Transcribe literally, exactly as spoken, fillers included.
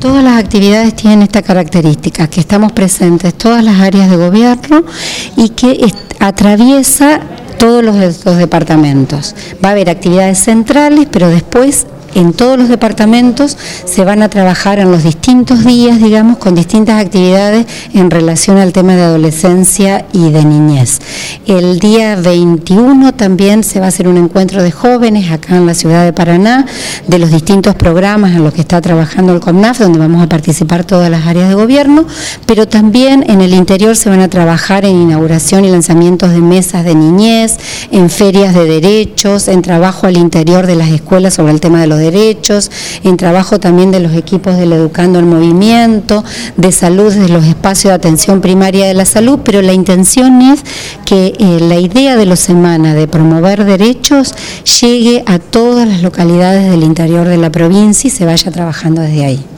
Todas las actividades tienen esta característica, que estamos presentes todas las áreas de gobierno y que atraviesa todos los, los departamentos. Va a haber actividades centrales, pero después en todos los departamentos se van a trabajar en los distintos días, digamos, con distintas actividades en relación al tema de adolescencia y de niñez. El día veintiuno también se va a hacer un encuentro de jóvenes acá en la ciudad de Paraná, de los distintos programas en los que está trabajando el CONAF, donde vamos a participar todas las áreas de gobierno, pero también en el interior se van a trabajar en inauguración y lanzamientos de mesas de niñez, en ferias de derechos, en trabajo al interior de las escuelas sobre el tema de los derechos, en trabajo también de los equipos del Educando en Movimiento, de salud, de los espacios de atención primaria de la salud, pero la intención es que eh, la idea de la semana de promover derechos llegue a todas las localidades del interior de la provincia y se vaya trabajando desde ahí.